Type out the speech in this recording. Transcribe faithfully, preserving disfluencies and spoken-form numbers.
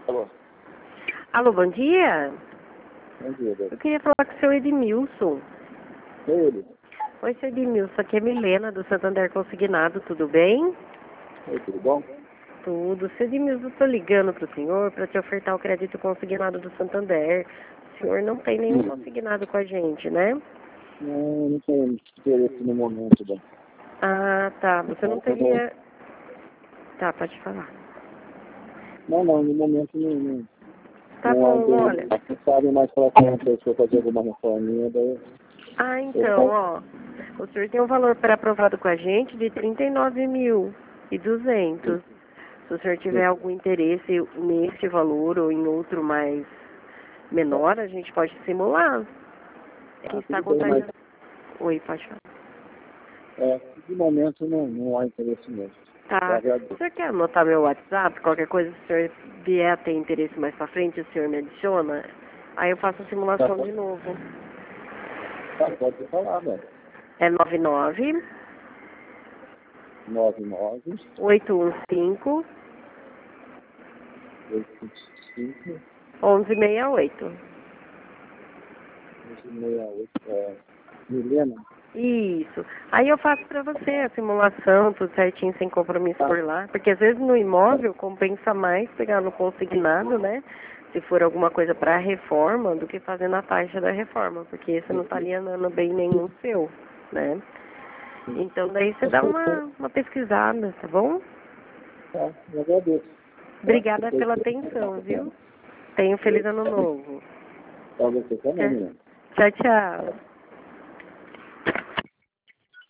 Alô? Alô, bom dia. Bom dia, Deus. Eu queria falar com o seu Edmilson. É ele. Oi, seu Edmilson, aqui é Milena, do Santander Consignado, tudo bem? Oi, tudo bom? Tudo. Seu Edmilson, eu estou ligando para o senhor para te ofertar o crédito consignado do Santander. O senhor não tem nenhum consignado com a gente, né? Não, não tenho interesse no momento, bem. Ah, tá. Você não teria... Tá, pode falar. Não, não, no momento não. Não, Tá não há bom, interesse. olha. Não sabe mais pra frente se eu fazer alguma reforminha, daí. Ah, então, ó. O senhor tem um valor pré-aprovado com a gente de trinta e nove mil e duzentos. Se o senhor tiver algum interesse nesse valor ou em outro mais menor, a gente pode simular. Quem Ah, está tudo bem, mas contagiando. Oi, pode falar. é, de momento não, não há interesse mesmo. Eu Tá. agradeço. O senhor quer anotar meu WhatsApp? Qualquer coisa, se o senhor vier a ter interesse mais pra frente, o senhor me adiciona. Aí eu faço a simulação Tá, de novo. tá, pode falar, velho. É nove nove nove nove oito um cinco oito cinco um um seis oito. seis oito. É, Milena? Isso. Aí eu faço pra você a simulação, tudo certinho, sem compromisso por lá. Porque às vezes no imóvel compensa mais pegar no consignado, né? Se for alguma coisa pra reforma, do que fazer na taxa da reforma. Porque você não tá alienando bem nenhum seu, né? Então daí você dá uma, uma pesquisada, tá bom? Tá, eu agradeço. Obrigada pela atenção, viu? Tenha um feliz ano novo. Pra você também, Tchau, Milena. tchau. tchau.